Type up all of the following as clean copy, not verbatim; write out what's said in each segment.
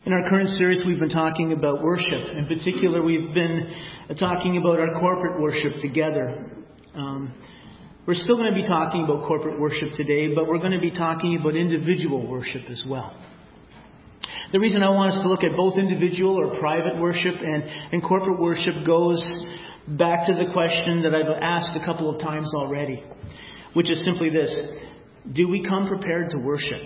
In our current series, we've been talking about worship. In particular, we've been talking about our corporate worship together. We're still going to be talking about corporate worship today, but we're going to be talking about individual worship as well. The reason I want us to look at both individual or private worship and corporate worship goes back to the question that I've asked a couple of times already, which is simply this: do we come prepared to worship?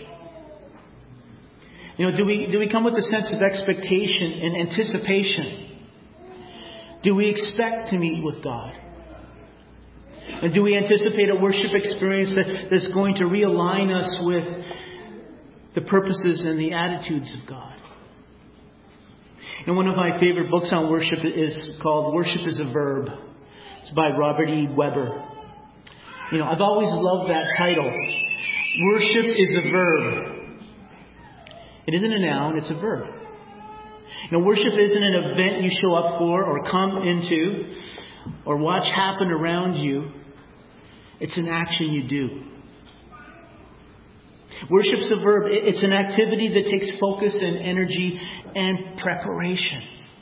Do we come with a sense of expectation and anticipation? Do we expect to meet with God? And do we anticipate a worship experience that's going to realign us with the purposes and the attitudes of God? And one of my favorite books on worship is called Worship is a Verb. It's by Robert E. Weber. I've always loved that title. Worship is a verb. It isn't a noun, it's a verb. Worship isn't an event you show up for or come into or watch happen around you. It's an action you do. Worship's a verb. It's an activity that takes focus and energy and preparation.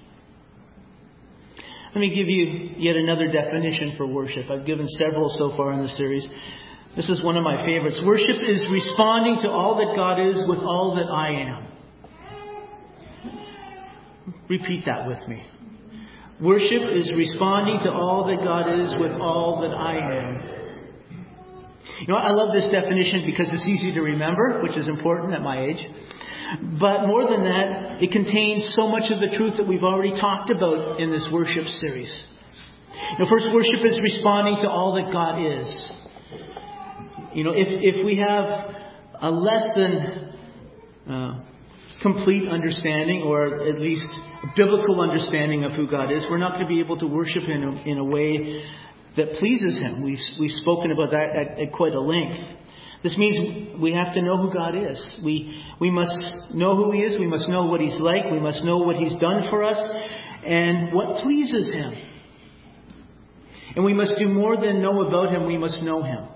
Let me give you yet another definition for worship. I've given several so far in the series. This is one of my favorites. Worship is responding to all that God is with all that I am. Repeat that with me. Worship is responding to all that God is with all that I am. I love this definition because it's easy to remember, which is important at my age. But more than that, it contains so much of the truth that we've already talked about in this worship series. First, worship is responding to all that God is. If we have a less than complete understanding, or at least a biblical understanding of who God is, we're not going to be able to worship Him in a way that pleases Him. We've spoken about that at quite a length. This means we have to know who God is. We must know who He is. We must know what He's like. We must know what He's done for us and what pleases Him. And we must do more than know about Him. We must know Him.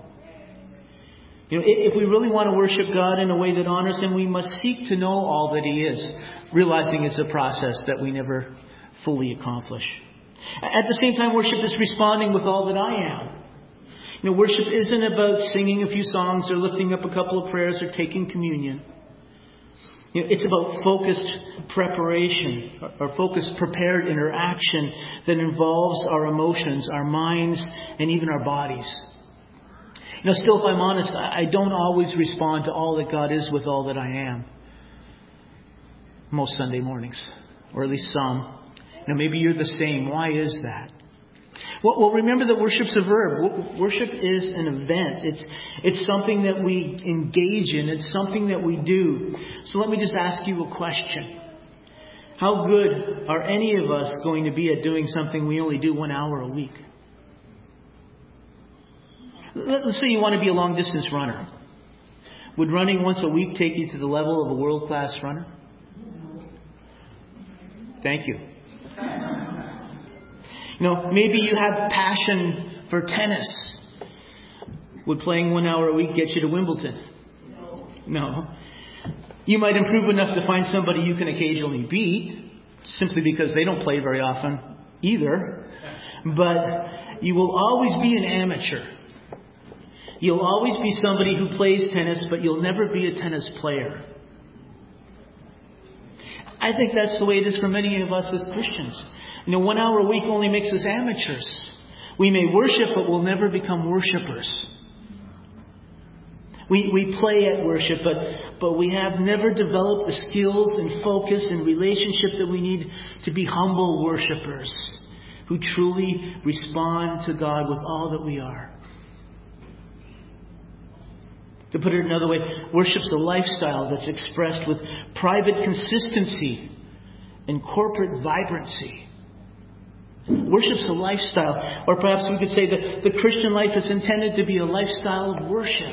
If we really want to worship God in a way that honors Him, we must seek to know all that He is, realizing it's a process that we never fully accomplish. At the same time, worship is responding with all that I am. Worship isn't about singing a few songs or lifting up a couple of prayers or taking communion. It's about focused preparation or focused prepared interaction that involves our emotions, our minds, and even our bodies. Still, if I'm honest, I don't always respond to all that God is with all that I am. Most Sunday mornings, or at least some. Maybe you're the same. Why is that? Well, remember that worship's a verb. Worship is an event. It's something that we engage in. It's something that we do. So let me just ask you a question. How good are any of us going to be at doing something we only do 1 hour a week? Let's say you want to be a long-distance runner. Would running once a week take you to the level of a world-class runner? Thank you. Maybe you have passion for tennis. Would playing 1 hour a week get you to Wimbledon? No. You might improve enough to find somebody you can occasionally beat, simply because they don't play very often either. But you will always be an amateur. You'll always be somebody who plays tennis, but you'll never be a tennis player. I think that's the way it is for many of us as Christians. 1 hour a week only makes us amateurs. We may worship, but we'll never become worshipers. We play at worship, but we have never developed the skills and focus and relationship that we need to be humble worshipers who truly respond to God with all that we are. To put it another way, worship's a lifestyle that's expressed with private consistency and corporate vibrancy. Worship's a lifestyle, or perhaps we could say that the Christian life is intended to be a lifestyle of worship.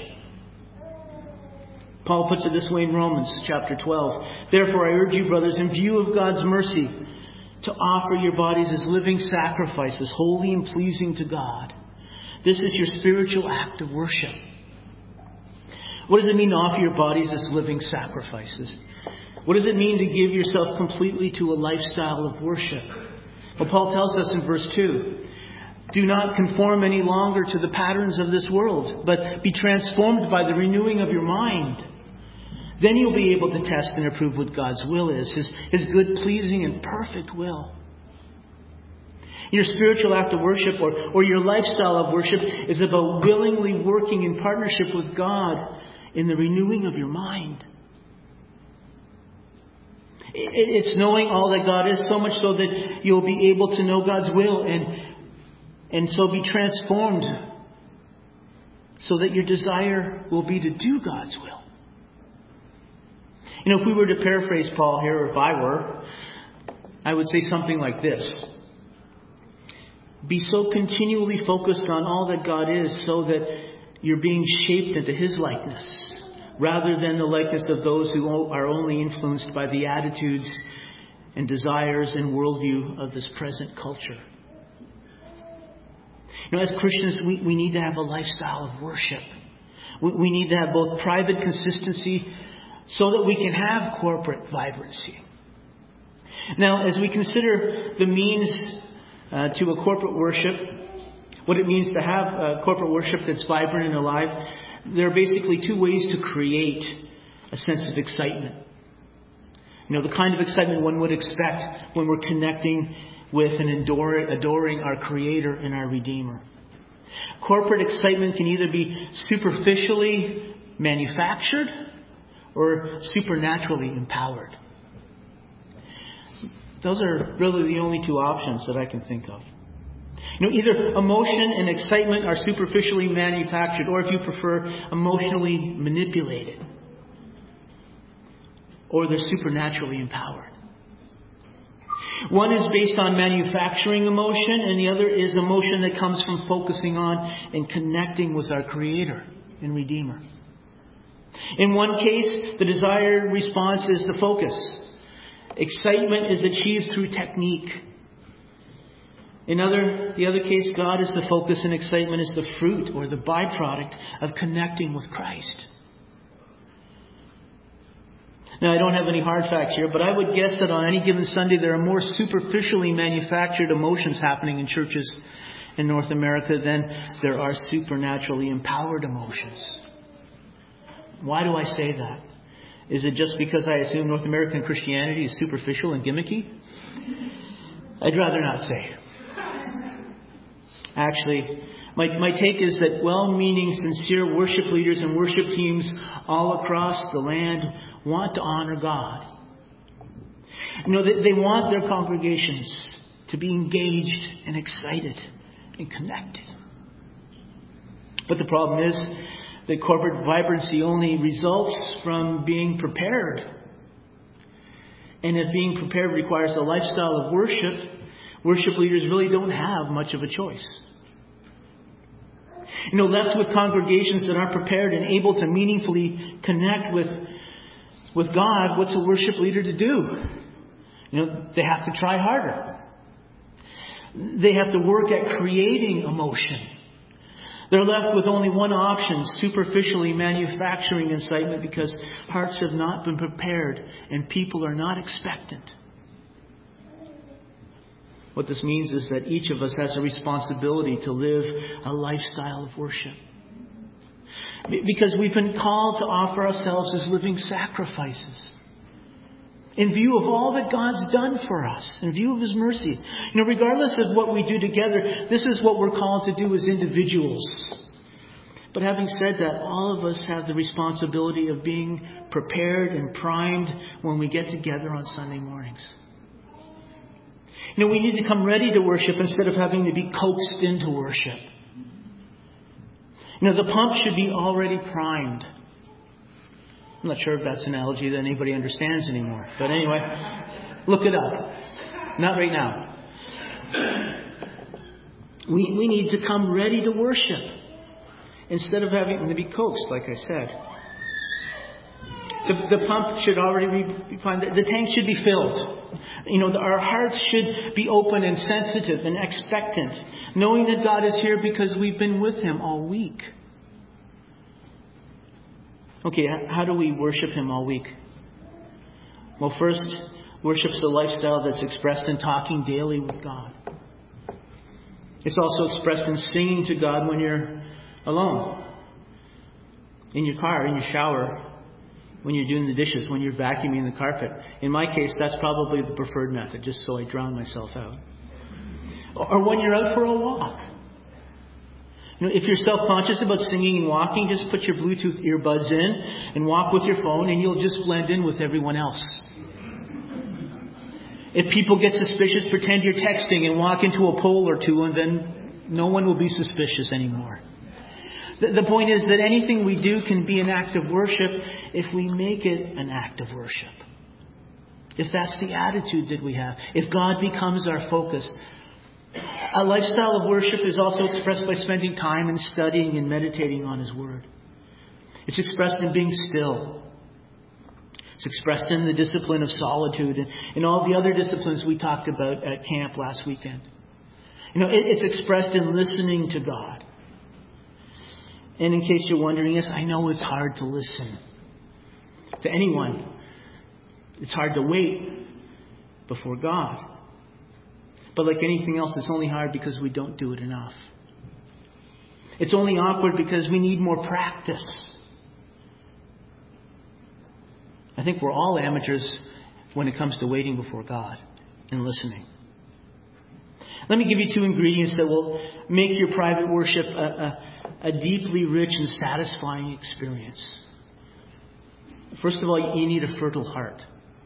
Paul puts it this way in Romans chapter 12. Therefore I urge you, brothers, in view of God's mercy, to offer your bodies as living sacrifices, holy and pleasing to God. This is your spiritual act of worship. What does it mean to offer your bodies as living sacrifices? What does it mean to give yourself completely to a lifestyle of worship? Well, Paul tells us in verse 2, do not conform any longer to the patterns of this world, but be transformed by the renewing of your mind. Then you'll be able to test and approve what God's will is, His good, pleasing, and perfect will. Your spiritual act of worship or your lifestyle of worship is about willingly working in partnership with God in the renewing of your mind. It's knowing all that God is, so much so that you'll be able to know God's will and so be transformed so that your desire will be to do God's will. If we were to paraphrase Paul here, or if I were, I would say something like this. Be so continually focused on all that God is so that you're being shaped into His likeness, rather than the likeness of those who are only influenced by the attitudes and desires and worldview of this present culture. As Christians, we need to have a lifestyle of worship. We need to have both private consistency so that we can have corporate vibrancy. Now, as we consider the means to a corporate worship, what it means to have a corporate worship that's vibrant and alive, there are basically two ways to create a sense of excitement. The kind of excitement one would expect when we're connecting with and adoring our Creator and our Redeemer. Corporate excitement can either be superficially manufactured or supernaturally empowered. Those are really the only two options that I can think of. Either emotion and excitement are superficially manufactured, or if you prefer, emotionally manipulated. Or they're supernaturally empowered. One is based on manufacturing emotion, and the other is emotion that comes from focusing on and connecting with our Creator and Redeemer. In one case, the desired response is the focus. Excitement is achieved through technique. In the other case, God is the focus and excitement is the fruit or the byproduct of connecting with Christ. Now, I don't have any hard facts here, but I would guess that on any given Sunday there are more superficially manufactured emotions happening in churches in North America than there are supernaturally empowered emotions. Why do I say that? Is it just because I assume North American Christianity is superficial and gimmicky? I'd rather not say. Actually, my take is that well-meaning, sincere worship leaders and worship teams all across the land want to honor God. They want their congregations to be engaged and excited and connected. But the problem is that corporate vibrancy only results from being prepared. And if being prepared requires a lifestyle of worship leaders really don't have much of a choice. Left with congregations that aren't prepared and able to meaningfully connect with God, what's a worship leader to do? They have to try harder. They have to work at creating emotion. They're left with only one option, superficially manufacturing excitement, because hearts have not been prepared and people are not expectant. What this means is that each of us has a responsibility to live a lifestyle of worship. Because we've been called to offer ourselves as living sacrifices. In view of all that God's done for us, in view of His mercy. Regardless of what we do together, this is what we're called to do as individuals. But having said that, all of us have the responsibility of being prepared and primed when we get together on Sunday mornings. We need to come ready to worship instead of having to be coaxed into worship. The pump should be already primed. I'm not sure if that's an analogy that anybody understands anymore. But anyway, look it up. Not right now. We need to come ready to worship instead of having to be coaxed, like I said. The pump should already be primed. The tank should be filled. Our hearts should be open and sensitive and expectant, knowing that God is here because we've been with Him all week. Okay, how do we worship Him all week? Well, first, worship's the lifestyle that's expressed in talking daily with God. It's also expressed in singing to God when you're alone. In your car, in your shower, when you're doing the dishes, when you're vacuuming the carpet. In my case, that's probably the preferred method, just so I drown myself out. Or when you're out for a walk. If you're self-conscious about singing and walking, just put your Bluetooth earbuds in and walk with your phone, and you'll just blend in with everyone else. If people get suspicious, pretend you're texting and walk into a pole or two, and then no one will be suspicious anymore. The point is that anything we do can be an act of worship if we make it an act of worship. If that's the attitude that we have. If God becomes our focus. A lifestyle of worship is also expressed by spending time in studying and meditating on His Word. It's expressed in being still. It's expressed in the discipline of solitude and all the other disciplines we talked about at camp last weekend. It's expressed in listening to God. And in case you're wondering, yes, I know it's hard to listen to anyone. It's hard to wait before God. But like anything else, it's only hard because we don't do it enough. It's only awkward because we need more practice. I think we're all amateurs when it comes to waiting before God and listening. Let me give you 2 ingredients that will make your private worship a deeply rich and satisfying experience. First of all, you need a fertile heart.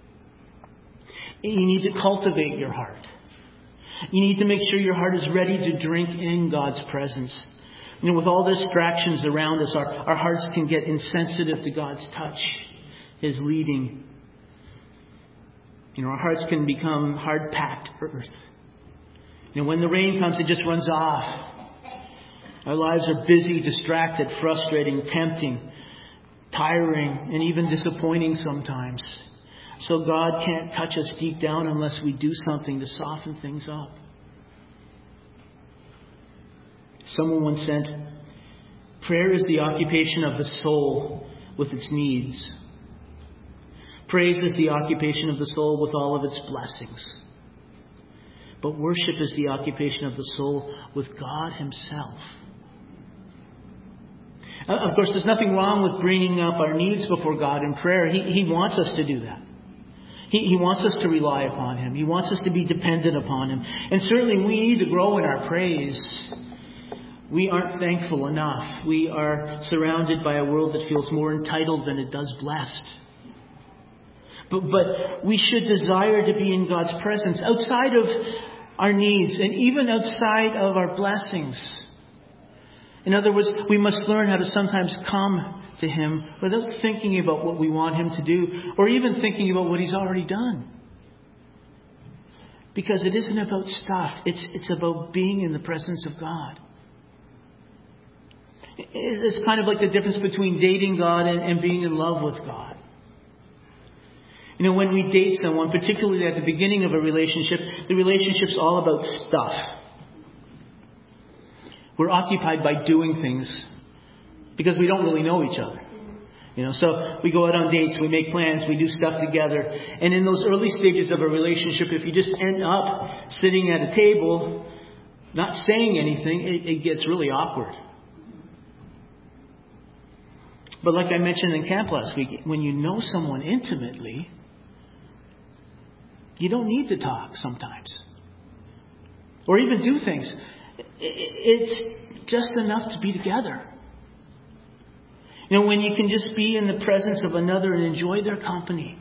You need to cultivate your heart. You need to make sure your heart is ready to drink in God's presence. With all the distractions around us, our hearts can get insensitive to God's touch, His leading. Our hearts can become hard-packed earth. When the rain comes, it just runs off. Our lives are busy, distracted, frustrating, tempting, tiring, and even disappointing sometimes. So God can't touch us deep down unless we do something to soften things up. Someone once said, prayer is the occupation of the soul with its needs. Praise is the occupation of the soul with all of its blessings. But worship is the occupation of the soul with God Himself. Of course, there's nothing wrong with bringing up our needs before God in prayer. He wants us to do that. He wants us to rely upon Him. He wants us to be dependent upon Him. And certainly we need to grow in our praise. We aren't thankful enough. We are surrounded by a world that feels more entitled than it does blessed. But we should desire to be in God's presence outside of our needs and even outside of our blessings. In other words, we must learn how to sometimes come to Him without thinking about what we want Him to do or even thinking about what He's already done. Because it isn't about stuff. It's about being in the presence of God. It's kind of like the difference between dating God and being in love with God. When we date someone, particularly at the beginning of a relationship, the relationship's all about stuff. We're occupied by doing things because we don't really know each other. So we go out on dates, we make plans, we do stuff together. And in those early stages of a relationship, if you just end up sitting at a table, not saying anything, it gets really awkward. But like I mentioned in camp last week, when you know someone intimately, you don't need to talk sometimes. Or even do things. It's just enough to be together. When you can just be in the presence of another and enjoy their company.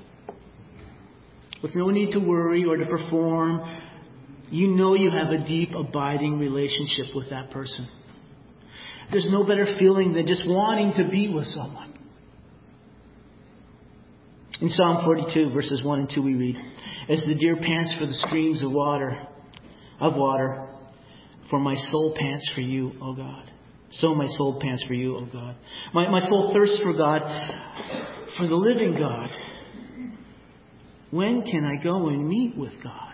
With no need to worry or to perform. You know you have a deep, abiding relationship with that person. There's no better feeling than just wanting to be with someone. In Psalm 42, verses 1 and 2, we read, as the deer pants for the streams of water, for my soul pants for you, O God. So my soul pants for you, O God. My soul thirsts for God, for the living God. When can I go and meet with God?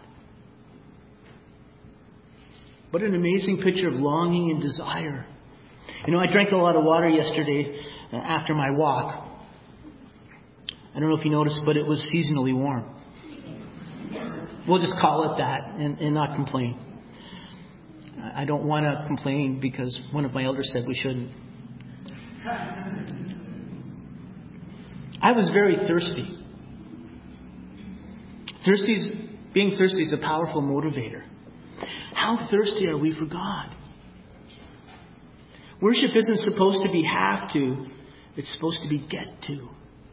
What an amazing picture of longing and desire. I drank a lot of water yesterday after my walk. I don't know if you noticed, but it was seasonally warm. We'll just call it that and not complain. I don't want to complain because one of my elders said we shouldn't. I was very thirsty. Being thirsty is a powerful motivator. How thirsty are we for God? Worship isn't supposed to be have to. It's supposed to be get to.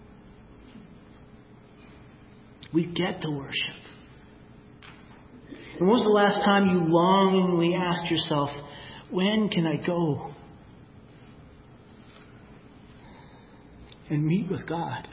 We get to worship. And when was the last time you longingly asked yourself, when can I go and meet with God?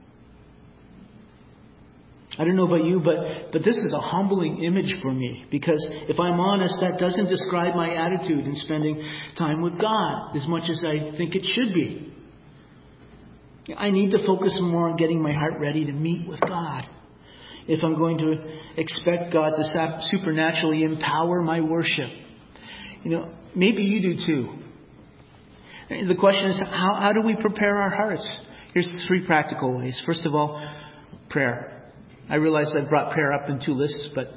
I don't know about you, but this is a humbling image for me, because if I'm honest, that doesn't describe my attitude in spending time with God as much as I think it should be. I need to focus more on getting my heart ready to meet with God if I'm going to expect God to supernaturally empower my worship. Maybe you do too. The question is, how do we prepare our hearts? Here's 3 practical ways. First of all, prayer. I realize I've brought prayer up in 2 lists, but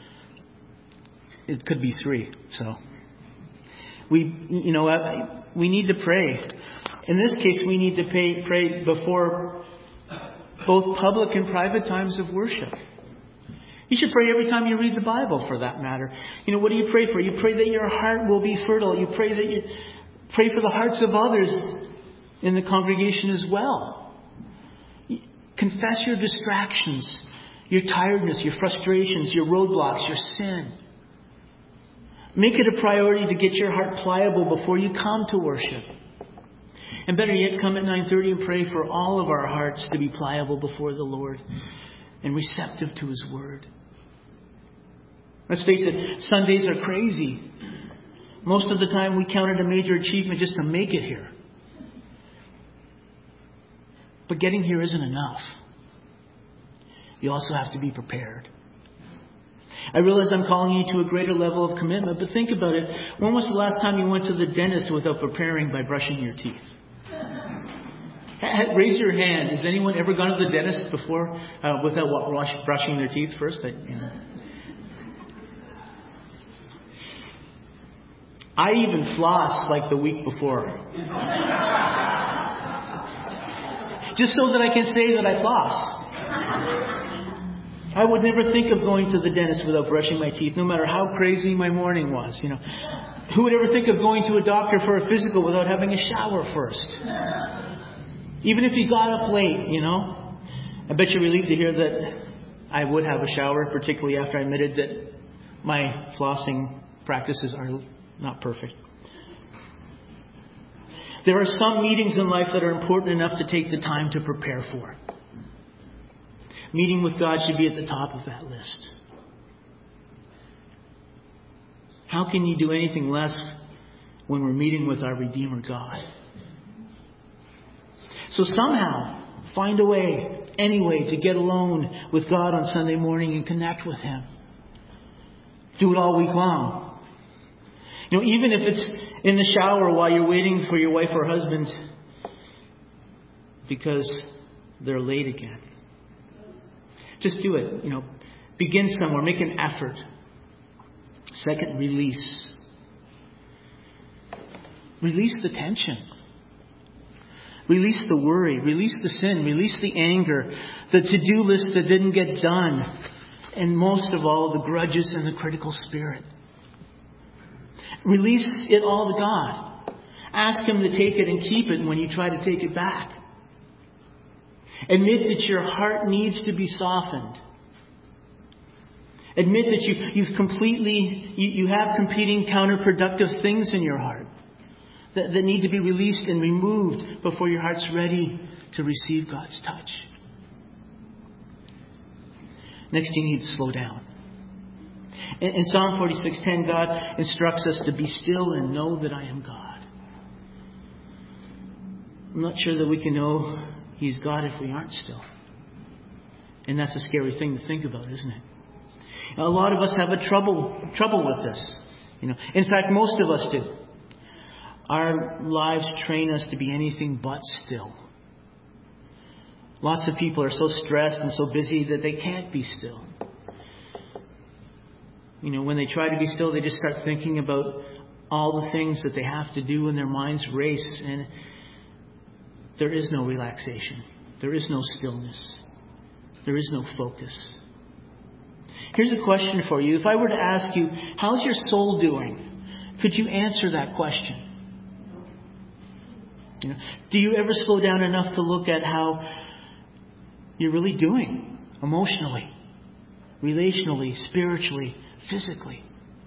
it could be 3. So we need to pray. In this case, we need to pray before both public and private times of worship. You should pray every time you read the Bible, for that matter. What do you pray for? You pray that your heart will be fertile. You pray for the hearts of others in the congregation as well. Confess your distractions, your tiredness, your frustrations, your roadblocks, your sin. Make it a priority to get your heart pliable before you come to worship. And better yet, come at 9:30 and pray for all of our hearts to be pliable before the Lord and receptive to His Word. Let's face it, Sundays are crazy. Most of the time we count it a major achievement just to make it here. But getting here isn't enough. You also have to be prepared. I realize I'm calling you to a greater level of commitment, but think about it. When was the last time you went to the dentist without preparing by brushing your teeth? Raise your hand. Has anyone ever gone to the dentist before without brushing their teeth first? I even floss like the week before. Just so that I can say that I floss. I would never think of going to the dentist without brushing my teeth, no matter how crazy my morning was. Who would ever think of going to a doctor for a physical without having a shower first? Even if you got up late, I bet you're relieved to hear that I would have a shower, particularly after I admitted that my flossing practices are not perfect. There are some meetings in life that are important enough to take the time to prepare for. Meeting with God should be at the top of that list. How can you do anything less when we're meeting with our Redeemer God? So somehow, find a way, any way, to get alone with God on Sunday morning and connect with Him. Do it all week long. Even if it's in the shower while you're waiting for your wife or husband because they're late again. Just do it. Begin somewhere. Make an effort. Second, release. Release the tension. Release the worry. Release the sin. Release the anger. The to-do list that didn't get done. And most of all, the grudges and the critical spirit. Release it all to God. Ask Him to take it and keep it when you try to take it back. Admit that your heart needs to be softened. Admit that you have competing counterproductive things in your heart that need to be released and removed before your heart's ready to receive God's touch. Next, you need to slow down. In Psalm 46:10, God instructs us to be still and know that I am God. I'm not sure that we can know He's God if we aren't still. And that's a scary thing to think about, isn't it? Now, a lot of us have trouble with this. In fact, most of us do. Our lives train us to be anything but still. Lots of people are so stressed and so busy that they can't be still. When they try to be still, they just start thinking about all the things that they have to do, and their minds race, and there is no relaxation. There is no stillness. There is no focus. Here's a question for you. If I were to ask you, how's your soul doing? Could you answer that question? Do you ever slow down enough to look at how you're really doing emotionally, relationally, spiritually, physically?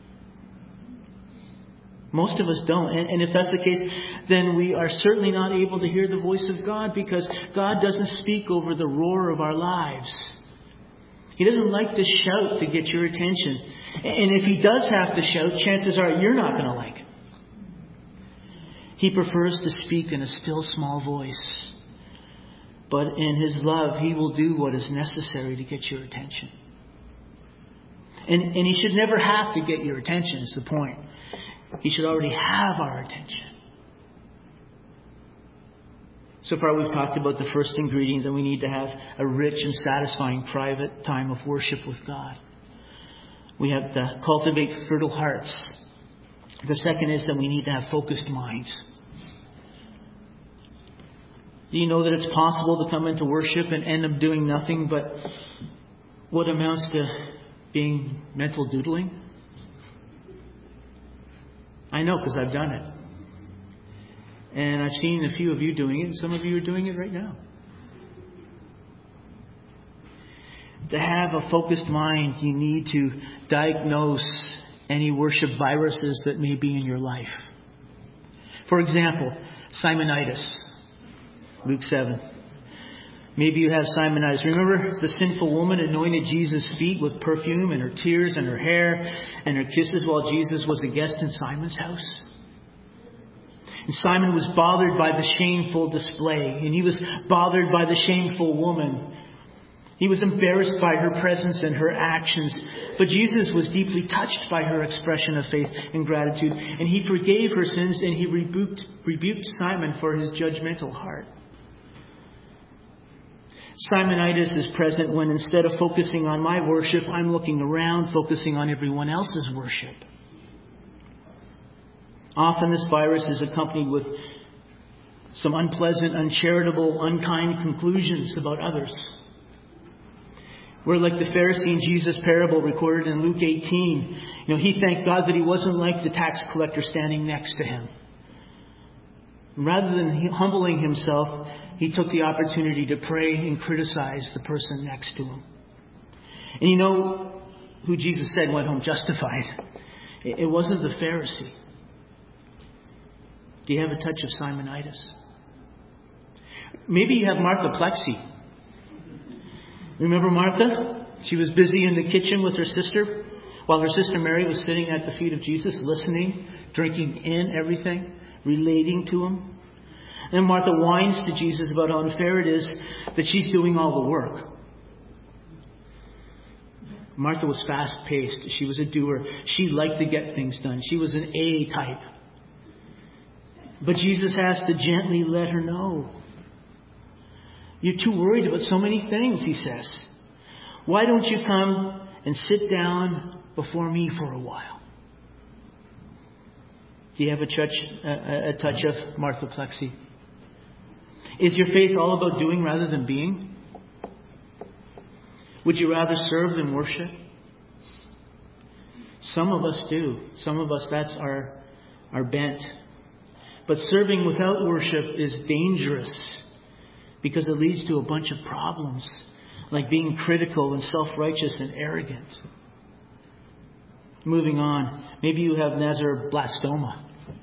Most of us don't. And if that's the case, then we are certainly not able to hear the voice of God, because God doesn't speak over the roar of our lives. He doesn't like to shout to get your attention. And if He does have to shout, chances are you're not going to like it. He prefers to speak in a still small voice. But in His love, He will do what is necessary to get your attention. And He should never have to get your attention, is the point. He should already have our attention. So far we've talked about the first ingredient, that we need to have a rich and satisfying private time of worship with God. We have to cultivate fertile hearts. The second is that we need to have focused minds. Do you know that it's possible to come into worship and end up doing nothing but what amounts to being mental doodling? I know, because I've done it. And I've seen a few of you doing it. Some of you are doing it right now. To have a focused mind, you need to diagnose any worship viruses that may be in your life. For example, Simonitis. Luke 7. Maybe you have Simonitis. Remember the sinful woman anointed Jesus' feet with perfume, and her tears and her hair and her kisses while Jesus was a guest in Simon's house? And Simon was bothered by the shameful display, and he was bothered by the shameful woman. He was embarrassed by her presence and her actions. But Jesus was deeply touched by her expression of faith and gratitude, and He forgave her sins, and He rebuked Simon for his judgmental heart. Simonitis is present when, instead of focusing on my worship, I'm looking around, focusing on everyone else's worship. Often this virus is accompanied with some unpleasant, uncharitable, unkind conclusions about others. We're like the Pharisee in Jesus' parable recorded in Luke 18. He thanked God that he wasn't like the tax collector standing next to him. Rather than humbling himself, he took the opportunity to pray and criticize the person next to him. And you know who Jesus said went home justified? It wasn't the Pharisee. Do you have a touch of Simonitis? Maybe you have Martha-plexy. Remember Martha? She was busy in the kitchen with her sister, while her sister Mary was sitting at the feet of Jesus, listening, drinking in everything, relating to Him. And Martha whines to Jesus about how unfair it is that she's doing all the work. Martha was fast-paced. She was a doer. She liked to get things done. She was an A type. But Jesus has to gently let her know. You're too worried about so many things, He says. Why don't you come and sit down before me for a while? Do you have a touch of Martha-plexy? Is your faith all about doing rather than being? Would you rather serve than worship? Some of us do. Some of us, that's our bent. But serving without worship is dangerous because it leads to a bunch of problems, like being critical and self-righteous and arrogant. Moving on. Maybe you have Nasoroblastoma.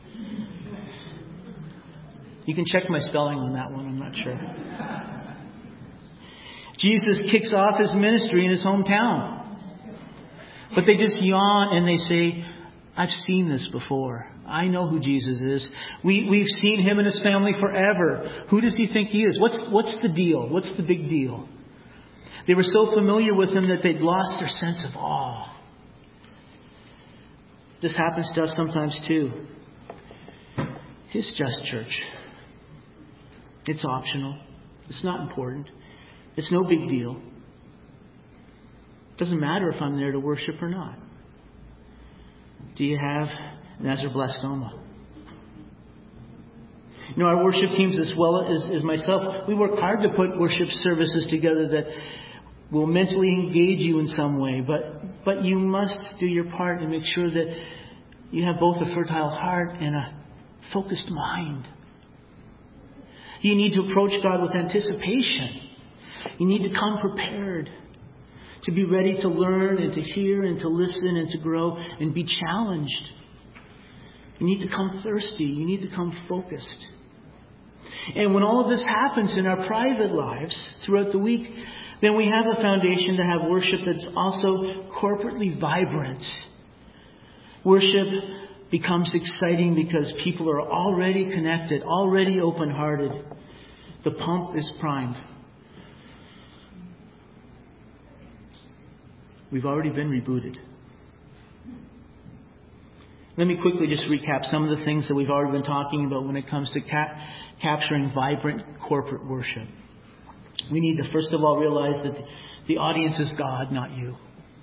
You can check my spelling on that one, I'm not sure. Jesus kicks off His ministry in His hometown. But they just yawn and they say, I've seen this before. I know who Jesus is. We've seen Him and His family forever. Who does He think He is? What's the deal? What's the big deal? They were so familiar with Him that they'd lost their sense of awe. This happens to us sometimes too. It's just church. It's optional. It's not important. It's no big deal. It doesn't matter if I'm there to worship or not. Do you have Nasirblastoma? Our worship teams, as well as myself, we work hard to put worship services together that will mentally engage you in some way. But you must do your part and make sure that you have both a fertile heart and a focused mind. You need to approach God with anticipation. You need to come prepared, to be ready to learn and to hear and to listen and to grow and be challenged. You need to come thirsty. You need to come focused. And when all of this happens in our private lives throughout the week, then we have a foundation to have worship that's also corporately vibrant. Worship becomes exciting because people are already connected, already open-hearted. The pump is primed. We've already been rebooted. Let me quickly just recap some of the things that we've already been talking about when it comes to capturing vibrant corporate worship. We need to first of all realize that the audience is God, not you.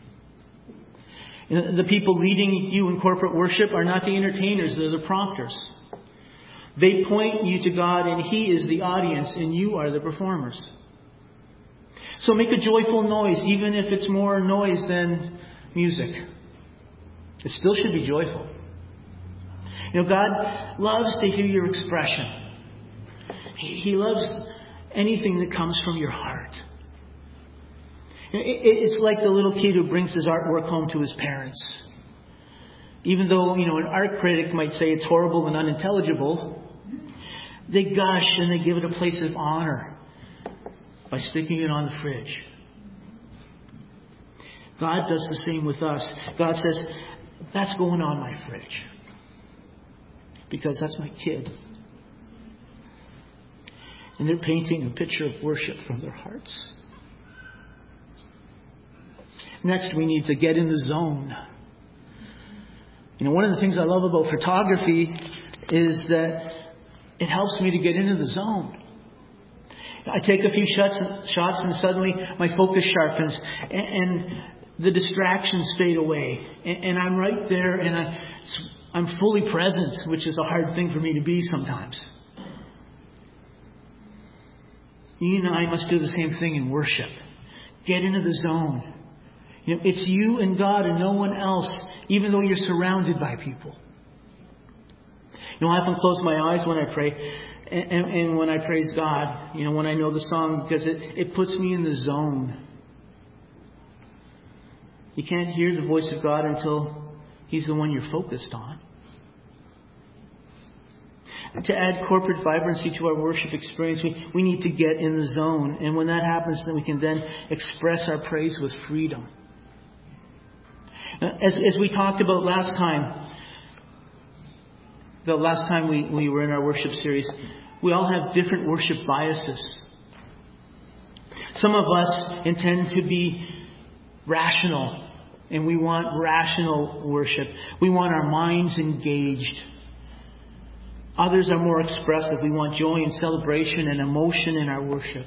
The people leading you in corporate worship are not the entertainers, they're the prompters. They point you to God and He is the audience and you are the performers. So make a joyful noise, even if it's more noise than music. It still should be joyful. God loves to hear your expression. He loves anything that comes from your heart. It's like the little kid who brings his artwork home to his parents. Even though, an art critic might say it's horrible and unintelligible, they gush and they give it a place of honor by sticking it on the fridge. God does the same with us. God says, that's going on my fridge. Because that's my kid. And they're painting a picture of worship from their hearts. Next, we need to get in the zone. One of the things I love about photography is that it helps me to get into the zone. I take a few shots and suddenly my focus sharpens and the distractions fade away. And I'm right there and I'm fully present, which is a hard thing for me to be sometimes. You and I must do the same thing in worship. Get into the zone. It's you and God and no one else, even though you're surrounded by people. I often close my eyes when I pray and when I praise God, when I know the song, because it puts me in the zone. You can't hear the voice of God until He's the one you're focused on. To add corporate vibrancy to our worship experience, we need to get in the zone. And when that happens, then we can then express our praise with freedom. As we talked about last time, the last time we were in our worship series, we all have different worship biases. Some of us intend to be rational, and we want rational worship. We want our minds engaged. Others are more expressive. We want joy and celebration and emotion in our worship.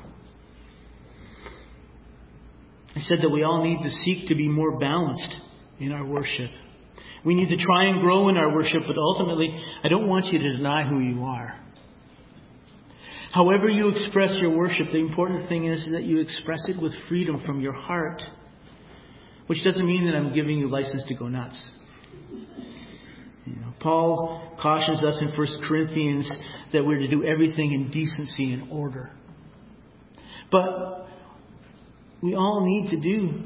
I said that we all need to seek to be more balanced in our worship. We need to try and grow in our worship, but ultimately, I don't want you to deny who you are. However you express your worship, the important thing is that you express it with freedom from your heart. Which doesn't mean that I'm giving you license to go nuts. Paul cautions us in 1 Corinthians that we're to do everything in decency and order. But we all need to do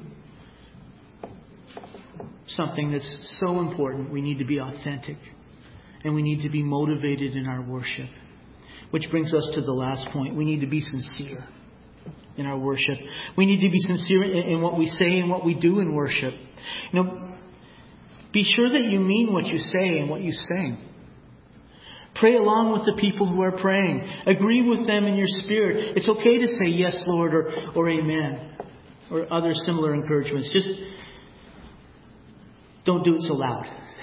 something that's so important. We need to be authentic. And we need to be motivated in our worship. Which brings us to the last point. We need to be sincere in our worship. We need to be sincere in what we say and what we do in worship. Be sure that you mean what you say and what you sing. Pray along with the people who are praying. Agree with them in your spirit. It's okay to say yes, Lord, or amen, or other similar encouragements. Just don't do it so loud.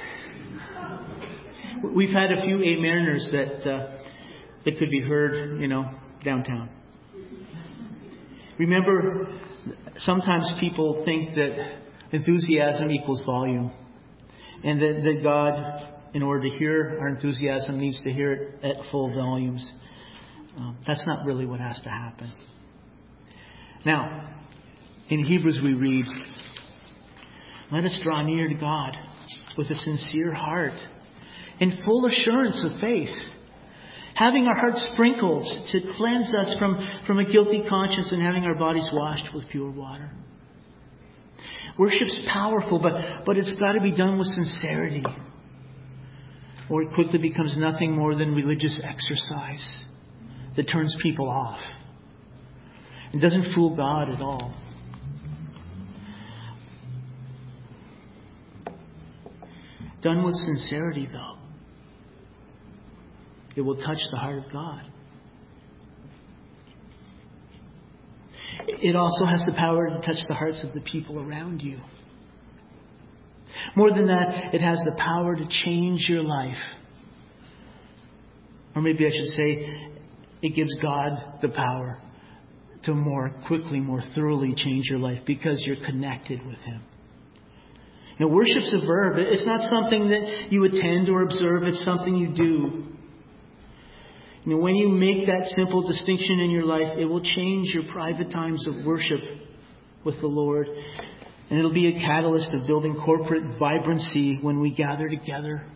We've had a few ameners that could be heard, downtown. Remember, sometimes people think that enthusiasm equals volume. And that God, in order to hear our enthusiasm, needs to hear it at full volumes. That's not really what has to happen. Now, in Hebrews we read, let us draw near to God with a sincere heart and full assurance of faith, having our hearts sprinkled to cleanse us from a guilty conscience and having our bodies washed with pure water. Worship's powerful, but it's got to be done with sincerity, or it quickly becomes nothing more than religious exercise that turns people off. It doesn't fool God at all. Done with sincerity, though, it will touch the heart of God. It also has the power to touch the hearts of the people around you. More than that, it has the power to change your life. Or maybe I should say, it gives God the power to more quickly, more thoroughly change your life because you're connected with Him. Now, worship's a verb. It's not something that you attend or observe. It's something you do. When you make that simple distinction in your life, it will change your private times of worship with the Lord. And it'll be a catalyst of building corporate vibrancy when we gather together.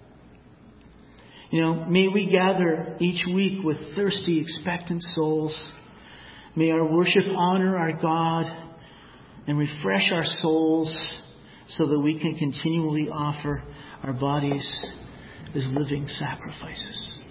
May we gather each week with thirsty, expectant souls. May our worship honor our God and refresh our souls so that we can continually offer our bodies as living sacrifices.